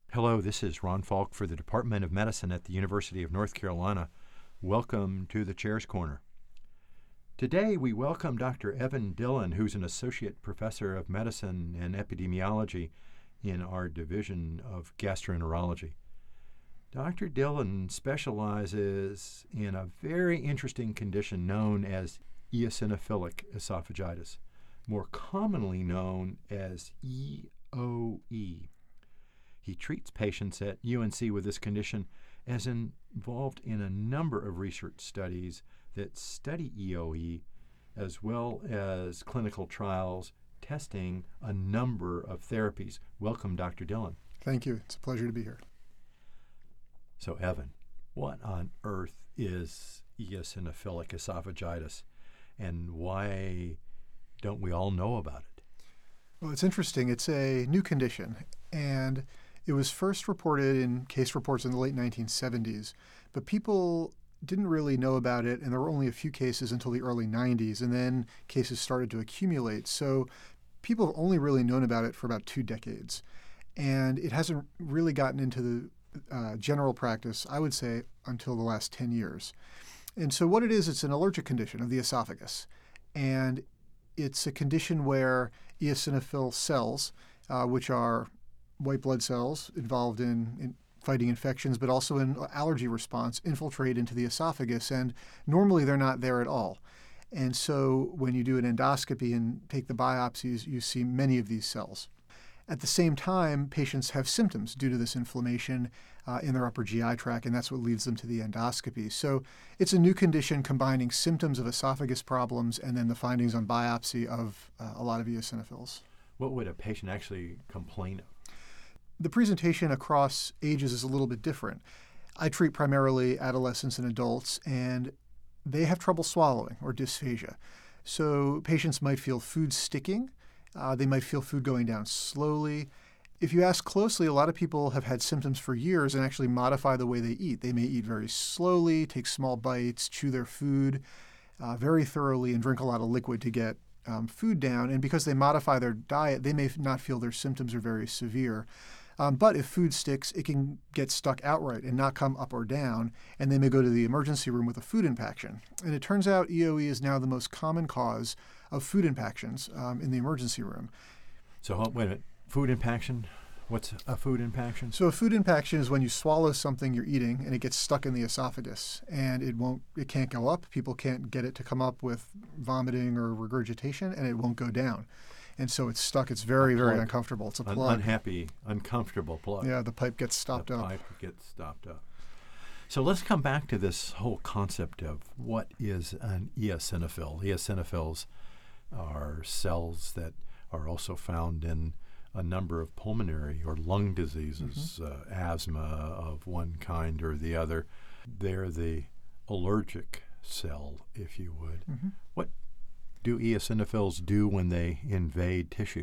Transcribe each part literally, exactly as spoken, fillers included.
Hello, this is Ron Falk for the Department of Medicine at the University of North Carolina. Welcome to the Chair's Corner. Today we welcome Doctor Evan Dillon, who's an Associate Professor of Medicine and Epidemiology in our Division of Gastroenterology. Doctor Dillon specializes in a very interesting condition known as eosinophilic esophagitis, more commonly known as E O E. He treats patients at U N C with this condition as involved in a number of research studies that study E O E, as well as clinical trials testing a number of therapies. Welcome, Doctor Dillon. Thank you. It's a pleasure to be here. So, Evan, what on earth is eosinophilic esophagitis, and why don't we all know about it? Well, it's interesting. It's a new condition, and it was first reported in case reports in the late nineteen seventies, but people didn't really know about it, and there were only a few cases until the early nineties, and then cases started to accumulate. So people have only really known about it for about two decades, and it hasn't really gotten into the uh, general practice, I would say, until the last ten years. And so what it is, it's an allergic condition of the esophagus, and it's a condition where eosinophil cells, uh, which are white blood cells involved in, in fighting infections, but also in allergy response, infiltrate into the esophagus. And normally they're not there at all. And so when you do an endoscopy and take the biopsies, you see many of these cells. At the same time, patients have symptoms due to this inflammation uh, in their upper G I tract, and that's what leads them to the endoscopy. So it's a new condition combining symptoms of esophagus problems and then the findings on biopsy of uh, a lot of eosinophils. What would a patient actually complain of? The presentation across ages is a little bit different. I treat primarily adolescents and adults, and they have trouble swallowing or dysphagia. So patients might feel food sticking. Uh, they might feel food going down slowly. If you ask closely, a lot of people have had symptoms for years and actually modify the way they eat. They may eat very slowly, take small bites, chew their food uh, very thoroughly, and drink a lot of liquid to get um, food down. And because they modify their diet, they may not feel their symptoms are very severe. Um, but if food sticks, it can get stuck outright and not come up or down, and they may go to the emergency room with a food impaction. And it turns out E O E is now the most common cause of food impactions um, in the emergency room. So, wait a minute. Food impaction? What's a food impaction? So a food impaction is when you swallow something you're eating and it gets stuck in the esophagus, and it won't, it can't go up. People can't get it to come up with vomiting or regurgitation, and it won't go down. And so it's stuck. It's very, very uncomfortable. It's a An plug. unhappy, uncomfortable plug. Yeah, the pipe gets stopped the up. pipe gets stopped up. So let's come back to this whole concept of what is an eosinophil. Eosinophils are cells that are also found in a number of pulmonary or lung diseases, mm-hmm. uh, asthma of one kind or the other. They're the allergic cell, if you would. Mm-hmm. What do eosinophils do when they invade tissue?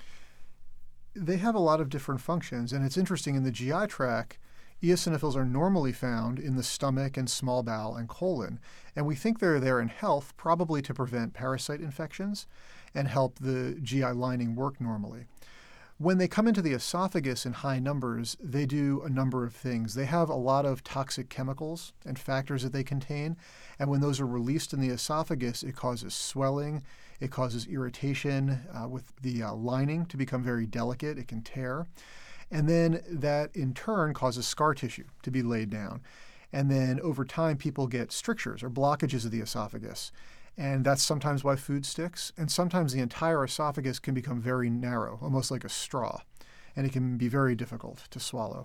They have a lot of different functions, and it's interesting. In the G I tract, eosinophils are normally found in the stomach and small bowel and colon, and we think they're there in health probably to prevent parasite infections and help the G I lining work normally. When they come into the esophagus in high numbers, they do a number of things. They have a lot of toxic chemicals and factors that they contain, and when those are released in the esophagus, it causes swelling, it causes irritation uh, with the uh, lining to become very delicate. It can tear, and then that in turn causes scar tissue to be laid down. And then over time, people get strictures or blockages of the esophagus. And that's sometimes why food sticks. And sometimes the entire esophagus can become very narrow, almost like a straw. And it can be very difficult to swallow.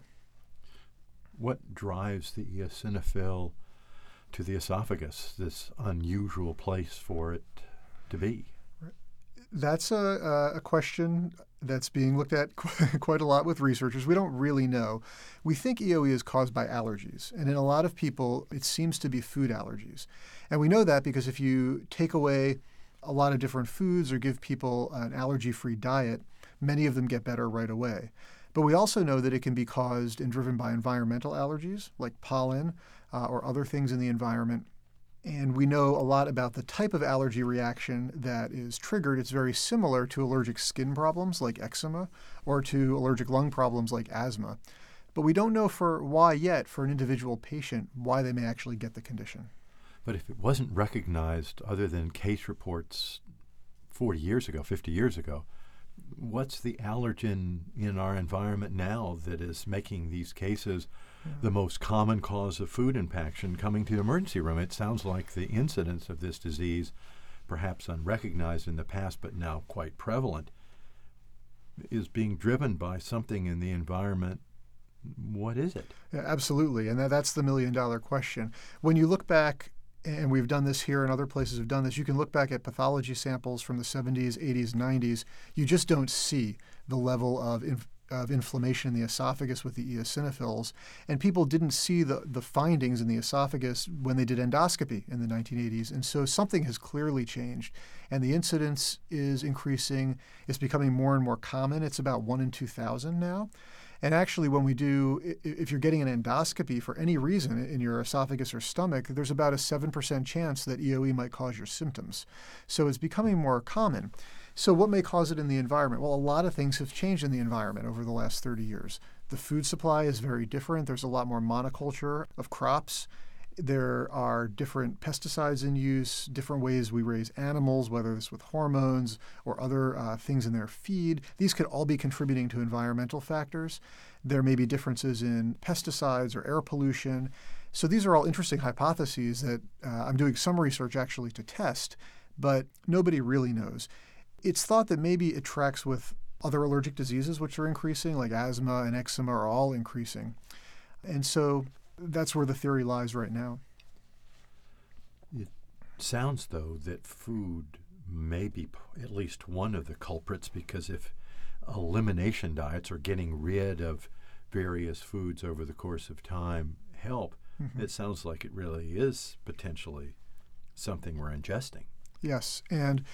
What drives the eosinophil to the esophagus, this unusual place for it to be? That's a, a question that's being looked at quite a lot with researchers. We don't really know. We think E O E is caused by allergies, and in a lot of people, it seems to be food allergies. And we know that because if you take away a lot of different foods or give people an allergy-free diet, many of them get better right away. But we also know that it can be caused and driven by environmental allergies, like pollen uh, or other things in the environment. And we know a lot about the type of allergy reaction that is triggered. It's very similar to allergic skin problems like eczema or to allergic lung problems like asthma. But we don't know for why yet for an individual patient why they may actually get the condition. But if it wasn't recognized other than case reports forty years ago, fifty years ago, what's the allergen in our environment now that is making these cases the most common cause of food impaction coming to the emergency room? It sounds like the incidence of this disease, perhaps unrecognized in the past but now quite prevalent, is being driven by something in the environment. What is it? Yeah, absolutely. And that, that's the million dollar question. When you look back, and we've done this here and other places have done this, you can look back at pathology samples from the seventies, eighties, nineties. You just don't see the level of inf- of inflammation in the esophagus with the eosinophils. And people didn't see the, the findings in the esophagus when they did endoscopy in the nineteen eighties. And so something has clearly changed. And the incidence is increasing. It's becoming more and more common. It's about one in two thousand now. And actually, when we do, if you're getting an endoscopy for any reason in your esophagus or stomach, there's about a seven percent chance that E O E might cause your symptoms. So it's becoming more common. So what may cause it in the environment? Well, a lot of things have changed in the environment over the last thirty years. The food supply is very different. There's a lot more monoculture of crops. There are different pesticides in use, different ways we raise animals, whether it's with hormones or other uh, things in their feed. These could all be contributing to environmental factors. There may be differences in pesticides or air pollution. So these are all interesting hypotheses that uh, I'm doing some research actually to test, but nobody really knows. It's thought that maybe it tracks with other allergic diseases which are increasing, like asthma and eczema are all increasing. And so that's where the theory lies right now. It sounds, though, that food may be p- at least one of the culprits, because if elimination diets or getting rid of various foods over the course of time help, mm-hmm. it sounds like it really is potentially something we're ingesting. Yes, and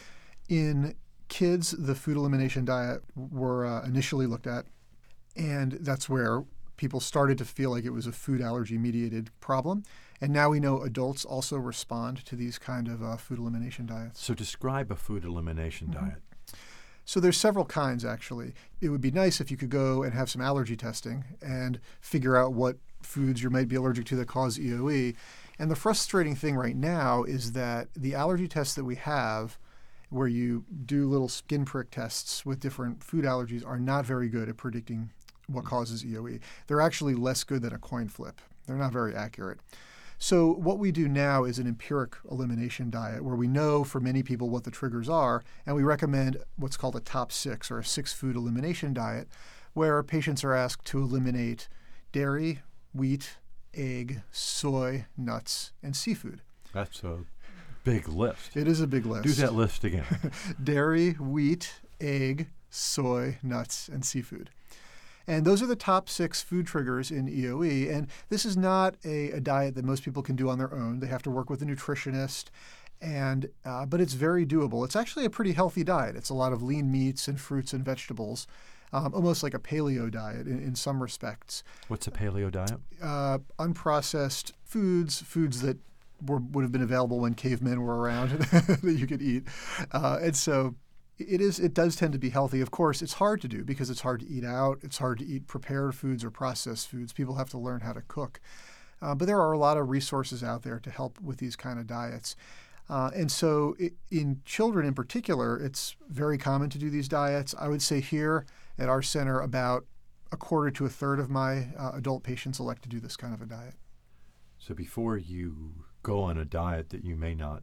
in kids, the food elimination diet were uh, initially looked at, and that's where people started to feel like it was a food allergy-mediated problem. And now we know adults also respond to these kind of uh, food elimination diets. So describe a food elimination mm-hmm. diet. So there's several kinds, actually. It would be nice if you could go and have some allergy testing and figure out what foods you might be allergic to that cause E O E. And the frustrating thing right now is that the allergy tests that we have, where you do little skin prick tests with different food allergies, are not very good at predicting what causes E O E. They're actually less good than a coin flip. They're not very accurate. So what we do now is an empiric elimination diet where we know for many people what the triggers are, and we recommend what's called a top six or a six food elimination diet, where patients are asked to eliminate dairy, wheat, egg, soy, nuts, and seafood. That's a big list. It is a big list. Do that list again. Dairy, wheat, egg, soy, nuts, and seafood. And those are the top six food triggers in E O E. And this is not a, a diet that most people can do on their own. They have to work with a nutritionist, and uh, but it's very doable. It's actually a pretty healthy diet. It's a lot of lean meats and fruits and vegetables, um, almost like a paleo diet in, in some respects. What's a paleo diet? Uh, unprocessed foods, foods that were, would have been available when cavemen were around that you could eat. Uh, and so It is. It does tend to be healthy. Of course, it's hard to do because it's hard to eat out. It's hard to eat prepared foods or processed foods. People have to learn how to cook. Uh, but there are a lot of resources out there to help with these kind of diets. Uh, and so it, in children in particular, it's very common to do these diets. I would say here at our center, about a quarter to a third of my uh, adult patients elect to do this kind of a diet. So before you go on a diet that you may not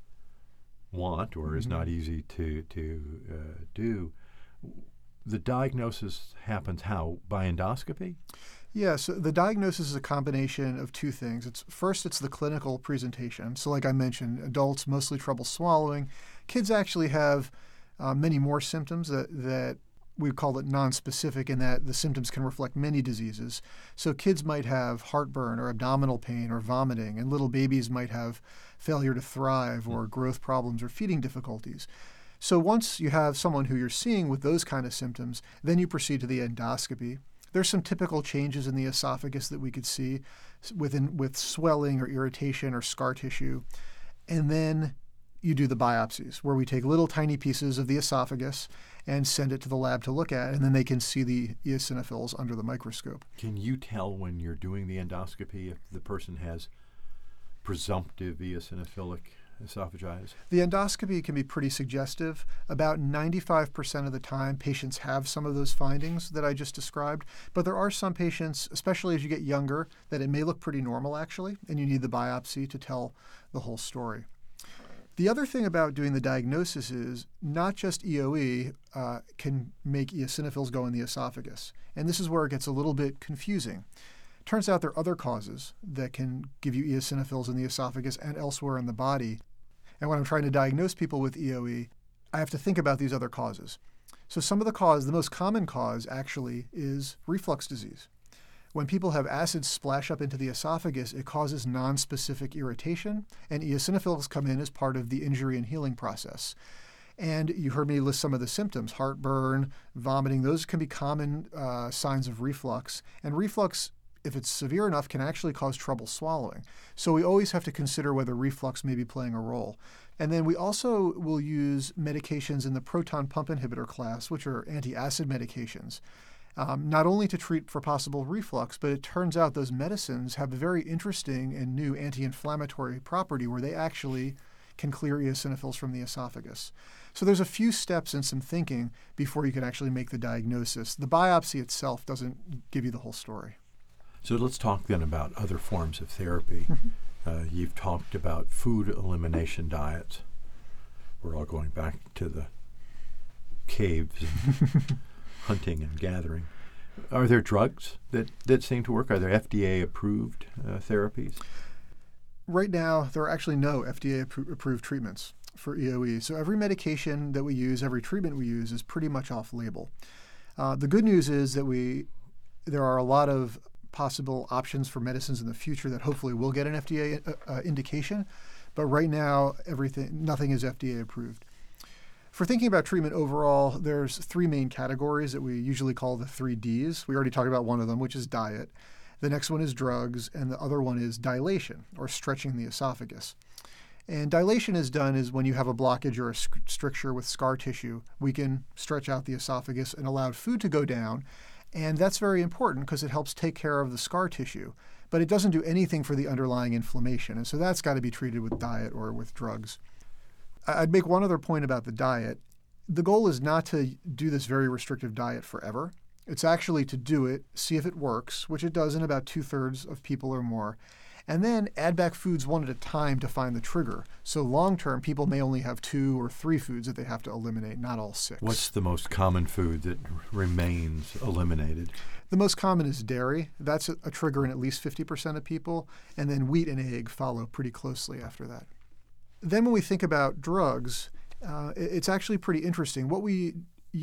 want or mm-hmm. is not easy to to uh, do, the diagnosis happens how? By endoscopy? Yeah, so the diagnosis is a combination of two things. It's first, it's the clinical presentation. So like I mentioned, adults mostly trouble swallowing. Kids actually have uh, many more symptoms that, that we call it nonspecific, in that the symptoms can reflect many diseases. So kids might have heartburn or abdominal pain or vomiting, and little babies might have failure to thrive or growth problems or feeding difficulties. So once you have someone who you're seeing with those kind of symptoms, then you proceed to the endoscopy. There's some typical changes in the esophagus that we could see within, with swelling or irritation or scar tissue. And then you do the biopsies, where we take little tiny pieces of the esophagus and send it to the lab to look at, and then they can see the eosinophils under the microscope. Can you tell when you're doing the endoscopy if the person has presumptive eosinophilic esophagitis? The endoscopy can be pretty suggestive. About ninety-five percent of the time, patients have some of those findings that I just described, but there are some patients, especially as you get younger, that it may look pretty normal actually, and you need the biopsy to tell the whole story. The other thing about doing the diagnosis is not just E O E uh, can make eosinophils go in the esophagus. And this is where it gets a little bit confusing. Turns out there are other causes that can give you eosinophils in the esophagus and elsewhere in the body. And when I'm trying to diagnose people with E O E, I have to think about these other causes. So some of the cause, the most common cause actually is reflux disease. When people have acids splash up into the esophagus, it causes nonspecific irritation, and eosinophils come in as part of the injury and healing process. And you heard me list some of the symptoms: heartburn, vomiting. Those can be common uh, signs of reflux. And reflux, if it's severe enough, can actually cause trouble swallowing. So we always have to consider whether reflux may be playing a role. And then we also will use medications in the proton pump inhibitor class, which are anti-acid medications. Um, not only to treat for possible reflux, but it turns out those medicines have a very interesting and new anti-inflammatory property where they actually can clear eosinophils from the esophagus. So there's a few steps and some thinking before you can actually make the diagnosis. The biopsy itself doesn't give you the whole story. So let's talk then about other forms of therapy. uh, you've talked about food elimination diets. We're all going back to the caves and hunting and gathering. Are there drugs that, that seem to work? Are there F D A-approved uh, therapies? Right now, there are actually no F D A-approved treatments for E O E. So every medication that we use, every treatment we use is pretty much off-label. Uh, the good news is that we there are a lot of possible options for medicines in the future that hopefully will get an F D A uh, uh, indication. But right now, everything nothing is F D A-approved. For thinking about treatment overall, there's three main categories that we usually call the three Ds. We already talked about one of them, which is diet. The next one is drugs, and the other one is dilation, or stretching the esophagus. And dilation is done is when you have a blockage or a stricture with scar tissue. We can stretch out the esophagus and allow food to go down, and that's very important because it helps take care of the scar tissue. But it doesn't do anything for the underlying inflammation, and so that's got to be treated with diet or with drugs. I'd make one other point about the diet. The goal is not to do this very restrictive diet forever. It's actually to do it, see if it works, which it does in about two-thirds of people or more, and then add back foods one at a time to find the trigger. So long-term, people may only have two or three foods that they have to eliminate, not all six. What's the most common food that remains eliminated? The most common is dairy. That's a, a trigger in at least fifty percent of people, and then wheat and egg follow pretty closely after that. Then when we think about drugs, uh, it's actually pretty interesting. What we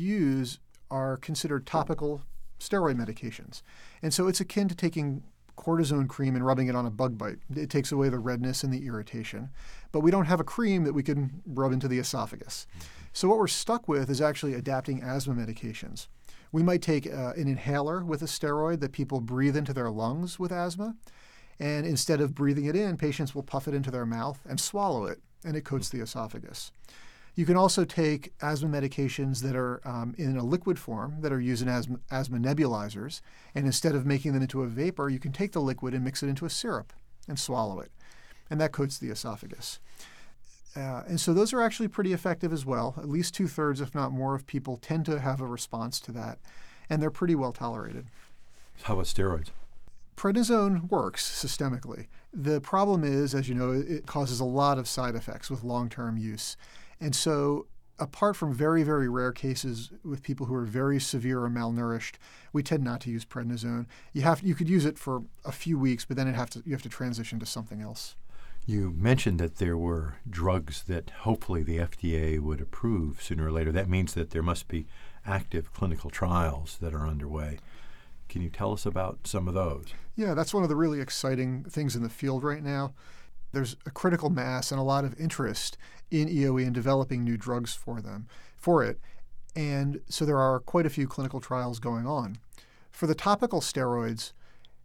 use are considered topical steroid medications. And so it's akin to taking cortisone cream and rubbing it on a bug bite. It takes away the redness and the irritation. But we don't have a cream that we can rub into the esophagus. So what we're stuck with is actually adapting asthma medications. We might take uh, an inhaler with a steroid that people breathe into their lungs with asthma. And instead of breathing it in, patients will puff it into their mouth and swallow it, and it coats the esophagus. You can also take asthma medications that are um, in a liquid form that are used in asthma, asthma nebulizers, and instead of making them into a vapor, you can take the liquid and mix it into a syrup and swallow it, and that coats the esophagus. Uh, and so those are actually pretty effective as well. At least two-thirds, if not more, of people tend to have a response to that, and they're pretty well tolerated. How about steroids? Prednisone works systemically. The problem is, as you know, it causes a lot of side effects with long-term use. And so apart from very, very rare cases with people who are very severe or malnourished, we tend not to use prednisone. You have you could use it for a few weeks, but then it have to you have to transition to something else. You mentioned that there were drugs that hopefully the F D A would approve sooner or later. That means that there must be active clinical trials that are underway. Can you tell us about some of those? Yeah, that's one of the really exciting things in the field right now. There's a critical mass and a lot of interest in E O E and developing new drugs for them, for it. And so there are quite a few clinical trials going on. For the topical steroids,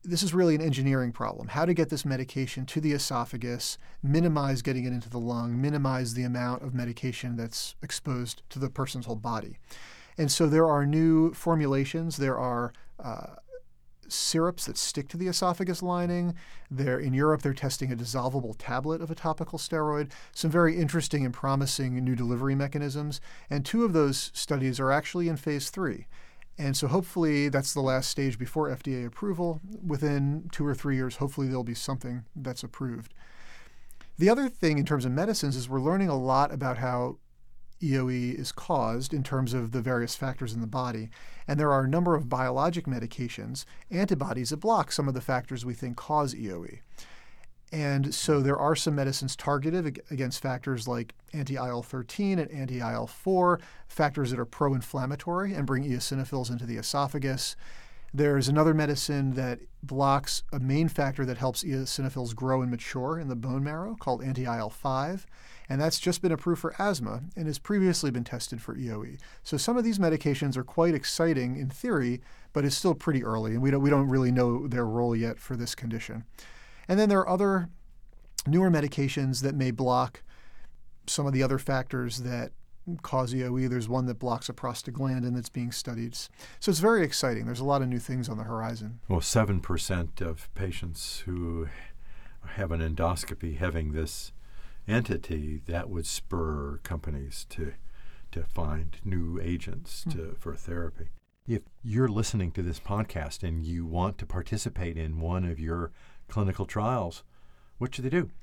this is really an engineering problem. How to get this medication to the esophagus, minimize getting it into the lung, minimize the amount of medication that's exposed to the person's whole body. And so there are new formulations. There are uh, syrups that stick to the esophagus lining. They're, in Europe, they're testing a dissolvable tablet of a topical steroid. Some very interesting and promising new delivery mechanisms. And two of those studies are actually in phase three. And so hopefully that's the last stage before F D A approval. Within two or three years, hopefully there'll be something that's approved. The other thing in terms of medicines is we're learning a lot about how E O E is caused in terms of the various factors in the body. And there are a number of biologic medications, antibodies that block some of the factors we think cause E O E. And so there are some medicines targeted against factors like anti-I L thirteen and anti-I L four, factors that are pro-inflammatory and bring eosinophils into the esophagus. There's another medicine that blocks a main factor that helps eosinophils grow and mature in the bone marrow called anti-I L five. And that's just been approved for asthma and has previously been tested for E O E. So some of these medications are quite exciting in theory, but it's still pretty early, and we don't, we don't really know their role yet for this condition. And then there are other newer medications that may block some of the other factors that cause E O E. There's one that blocks a prostaglandin that's being studied. So it's very exciting. There's a lot of new things on the horizon. Well, seven percent of patients who have an endoscopy having this entity, that would spur companies to to find new agents to, mm. for therapy. If you're listening to this podcast and you want to participate in one of your clinical trials, what should they do?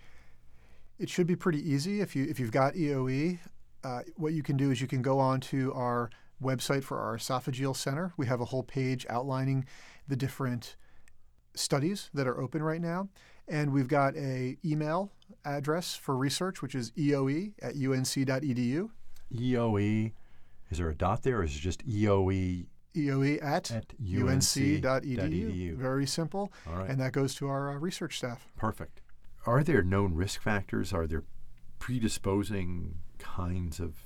It should be pretty easy. If you if you've got E O E, uh, what you can do is you can go on to our website for our esophageal center. We have a whole page outlining the different studies that are open right now. And we've got a email address for research, which is E O E at U N C dot E D U. E O E, is there a dot there, or is it just E O E? E O E at, at U N C dot E D U. Very simple. All right. And that goes to our uh, research staff. Perfect. Are there known risk factors? Are there predisposing kinds of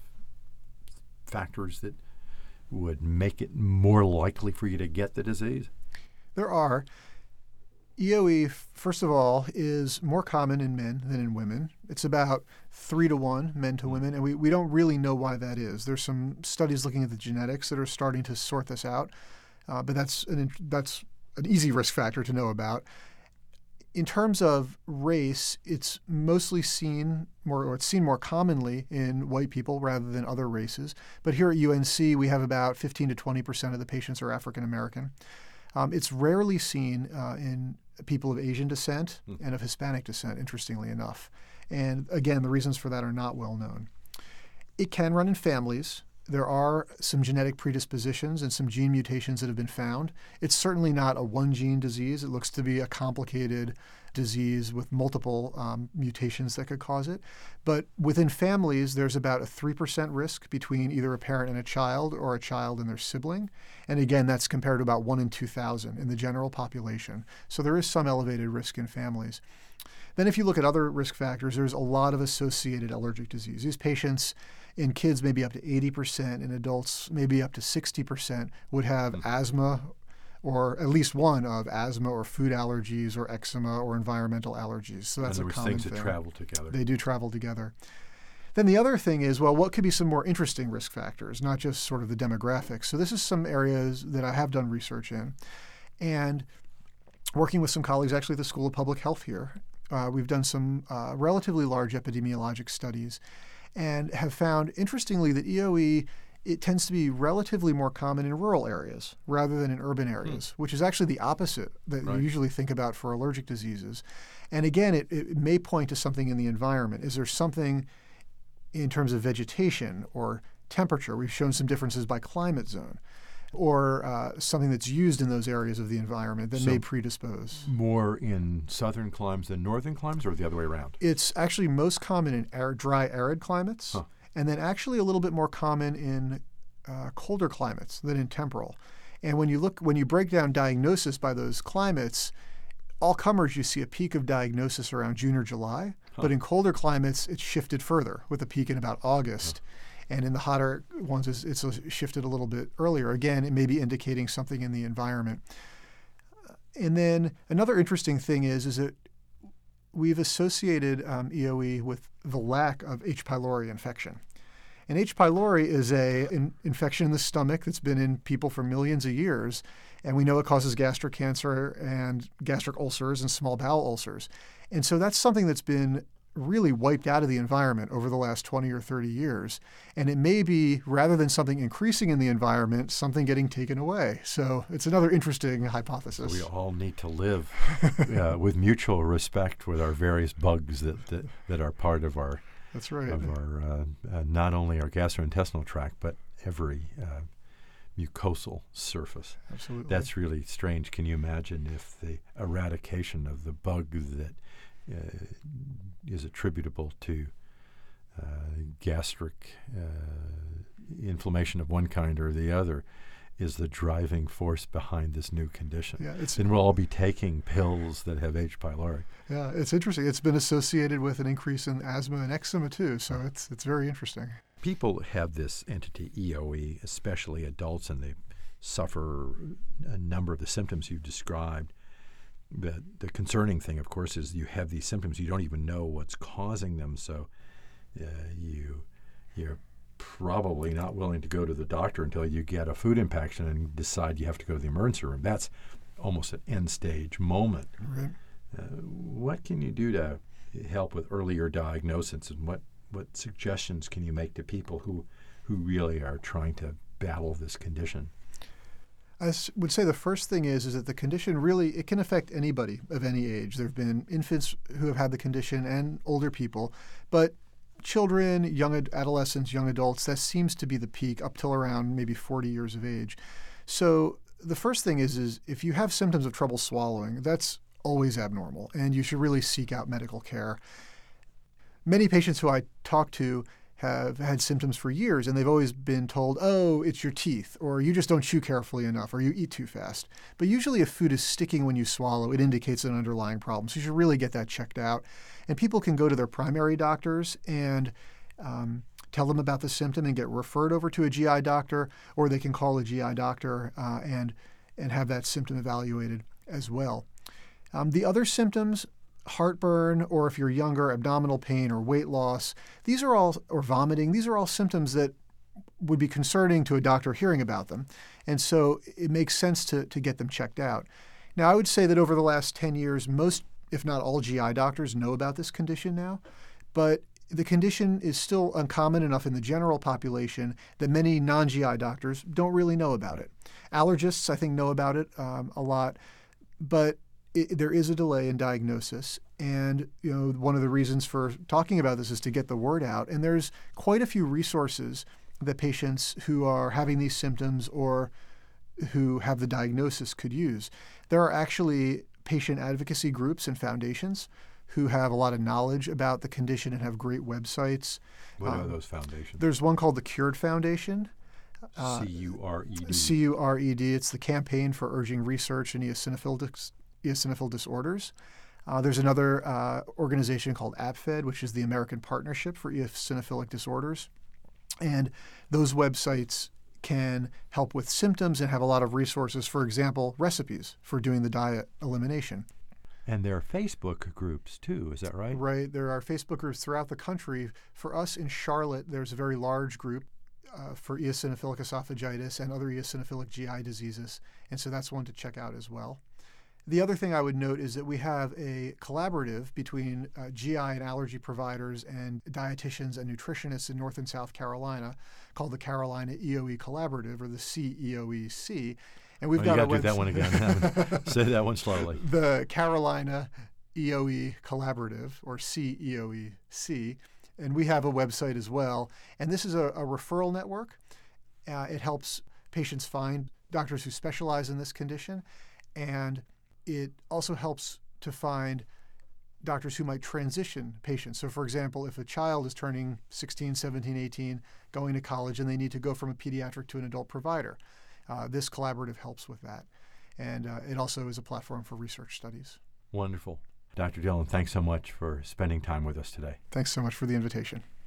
factors that would make it more likely for you to get the disease? There are. E O E, first of all, is more common in men than in women. It's about three to one, men to women, and we, we don't really know why that is. There's some studies looking at the genetics that are starting to sort this out, uh, but that's an, that's an easy risk factor to know about. In terms of race, it's mostly seen more, or it's seen more commonly in white people rather than other races. But here at U N C, we have about fifteen to twenty percent of the patients are African American. Um, it's rarely seen uh, in people of Asian descent mm. and of Hispanic descent, interestingly enough. And again, the reasons for that are not well known. It can run in families. There are some genetic predispositions and some gene mutations that have been found. It's certainly not a one-gene disease. It looks to be a complicated disease with multiple um, mutations that could cause it. But within families, there's about a three percent risk between either a parent and a child or a child and their sibling. And again, that's compared to about one in two thousand in the general population. So there is some elevated risk in families. Then if you look at other risk factors, there's a lot of associated allergic disease. These patients in kids maybe up to eighty percent, in adults maybe up to sixty percent would have mm-hmm. asthma, or at least one of asthma or food allergies or eczema or environmental allergies. So that's and a common things thing. that travel together. They do travel together. Then the other thing is, well, what could be some more interesting risk factors, not just sort of the demographics. So this is some areas that I have done research in. And working with some colleagues actually at the School of Public Health here, uh, we've done some uh, relatively large epidemiologic studies and have found, interestingly, that E O E, it tends to be relatively more common in rural areas rather than in urban areas, hmm. which is actually the opposite that right. you usually think about for allergic diseases. And again, it, it may point to something in the environment. Is there something in terms of vegetation or temperature? We've shown some differences by climate zone, or uh, something that's used in those areas of the environment that so may predispose. More in southern climes than northern climes, or the other way around? It's actually most common in arid, dry, arid climates. Huh. And then actually a little bit more common in uh, colder climates than in temporal. And when you look, when you break down diagnosis by those climates, all comers, you see a peak of diagnosis around June or July. Huh. But in colder climates, it's shifted further with a peak in about August. Huh. And in the hotter ones, it's, it's shifted a little bit earlier. Again, it may be indicating something in the environment. And then another interesting thing is, is that we've associated um, E O E with the lack of H. pylori infection. And H. pylori is a in, infection in the stomach that's been in people for millions of years. And we know it causes gastric cancer and gastric ulcers and small bowel ulcers. And so that's something that's been really wiped out of the environment over the last twenty or thirty years. And it may be, rather than something increasing in the environment, something getting taken away. So it's another interesting hypothesis. We all need to live uh, with mutual respect with our various bugs that, that, that are part of our, That's right. of our uh, uh, not only our gastrointestinal tract, but every uh, mucosal surface. Absolutely. That's really strange. Can you imagine if the eradication of the bug that uh, is attributable to uh, gastric uh, inflammation of one kind or the other is the driving force behind this new condition? Yeah, it's, then we'll all be taking pills that have H. pylori. Yeah, it's interesting. It's been associated with an increase in asthma and eczema too, so it's it's very interesting. People have this entity E O E, especially adults, and they suffer a number of the symptoms you've described. The, the concerning thing, of course, is you have these symptoms. You don't even know what's causing them, so uh, you, you're probably not willing to go to the doctor until you get a food impaction and decide you have to go to the emergency room. That's almost an end-stage moment. Right. Uh, what can you do to help with earlier diagnosis, and what, what suggestions can you make to people who, who really are trying to battle this condition? I would say the first thing is is that the condition really, it can affect anybody of any age. There have been infants who have had the condition and older people, but children, young ad- adolescents, young adults, that seems to be the peak up till around maybe forty years of age. So the first thing is, is if you have symptoms of trouble swallowing, that's always abnormal, and you should really seek out medical care. Many patients who I talk to have had symptoms for years, and they've always been told, oh, it's your teeth, or you just don't chew carefully enough, or you eat too fast. But usually if food is sticking when you swallow, it indicates an underlying problem. So you should really get that checked out. And people can go to their primary doctors and um, tell them about the symptom and get referred over to a G I doctor, or they can call a G I doctor uh, and, and have that symptom evaluated as well. Um, the other symptoms, heartburn, or if you're younger, abdominal pain or weight loss, these are all, or vomiting, these are all symptoms that would be concerning to a doctor hearing about them. And so it makes sense to, to get them checked out. Now, I would say that over the last ten years, most, if not all G I doctors know about this condition now, but the condition is still uncommon enough in the general population that many non-G I doctors don't really know about it. Allergists, I think, know about it um, a lot, but It, there is a delay in diagnosis, and you know one of the reasons for talking about this is to get the word out. And there's quite a few resources that patients who are having these symptoms or who have the diagnosis could use. There are actually patient advocacy groups and foundations who have a lot of knowledge about the condition and have great websites. What um, are those foundations? There's one called the Cured Foundation. Uh, C U R E D. C U R E D. It's the Campaign for Urging Research in Eosinophil eosinophil disorders. Uh, there's another uh, organization called APFED, which is the American Partnership for Eosinophilic Disorders. And those websites can help with symptoms and have a lot of resources, for example, recipes for doing the diet elimination. And there are Facebook groups too, is that right? Right. There are Facebook groups throughout the country. For us in Charlotte, there's a very large group uh, for eosinophilic esophagitis and other eosinophilic G I diseases. And so that's one to check out as well. The other thing I would note is that we have a collaborative between uh, G I and allergy providers and dietitians and nutritionists in North and South Carolina called the Carolina E O E Collaborative, or the C E O E C. And we've oh, got you a got to do that one again. Say that one slowly. The Carolina E O E Collaborative, or C E O E C. And we have a website as well. And this is a, a referral network. Uh, it helps patients find doctors who specialize in this condition. And it also helps to find doctors who might transition patients. So for example, if a child is turning sixteen, seventeen, eighteen, going to college, and they need to go from a pediatric to an adult provider, uh, this collaborative helps with that. And uh, it also is a platform for research studies. Wonderful. Doctor Dillon, thanks so much for spending time with us today. Thanks so much for the invitation.